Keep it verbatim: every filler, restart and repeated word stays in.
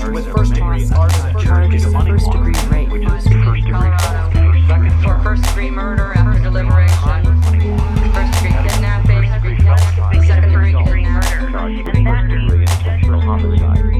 charged with first degree arson, charges of first degree rape, Colorado, for first degree murder after deliberation, first degree kidnapping, second degree kidnapping, charged with first degree intentional homicide.